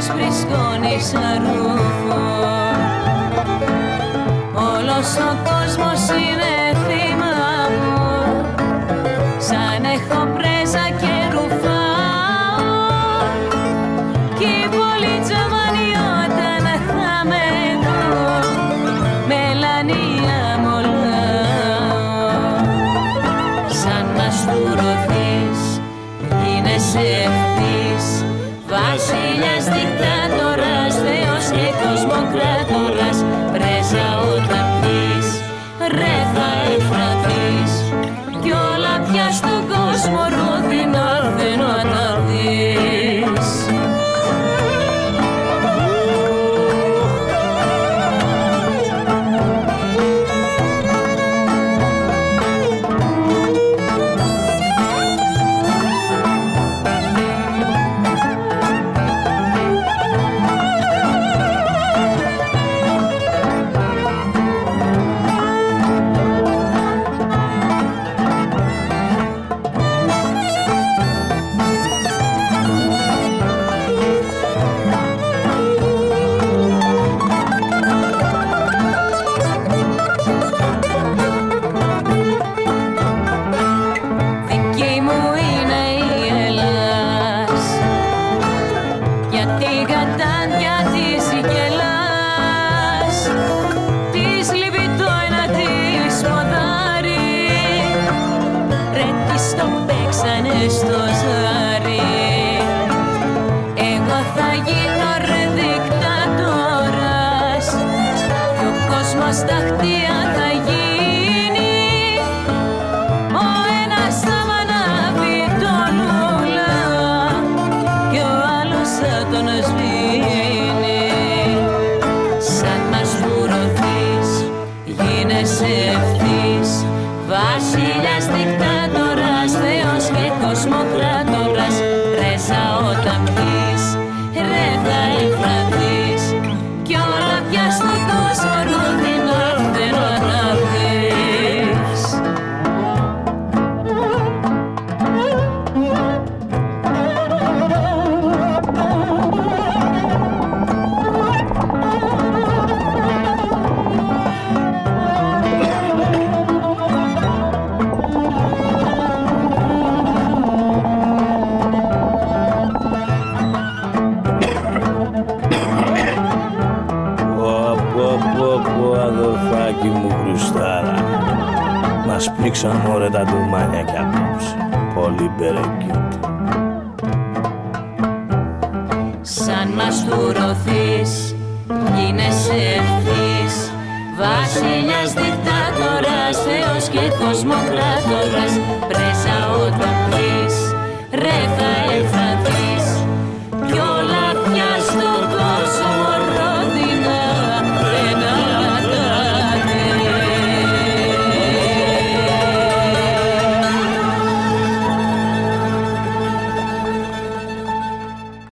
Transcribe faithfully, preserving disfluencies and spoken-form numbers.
βρισκόνεις αρούφο. Όλος ο κόσμος είναι θύμα μου, σαν έχω πρέζα και ρουφάω. Κι η πολύ τζαμάνι όταν θα με δω, μελανία μολάω. Σαν μαστουρωθείς, γίνεσαι ευθύς, βασίλιας, δικτάτορας, θεός και κοσμοκράτορας. Πρέζα όταν πεις, ρε θα εφραθείς, κι όλα πια στον κόσμο ρόδινα δεν να τα δεις. Στο ζάρι εγώ θα γίνω ρε δικτάτορας, κι ο κόσμος ταχτία θα γίνει. Ο ένας θα μ' ανάβει το λουλά, κι ο άλλος θα τον σβήνει. Σαν μας βουρωθείς, γίνεσαι ευθύς, βασίλιας, δικτάτορας, θεός και κοσμοκράτορας. Πρέζα όταν πεις, ρε θα εφραθείς, κι όλα πια στον κόσμο ρούδινα δεν να τα δεις. Αδελφάκι μου Χριστάρα, μας πνίξαν μωρέ τα ντουμάνια κι απόψε, πολύ μπερεκιούτη. Σαν μαστουρωθείς, γίνεσαι ευθύς, βασίλιας, δικτάτορας, θεός και κοσμοκράτορας. Πρέζα όταν πεις, ρε θα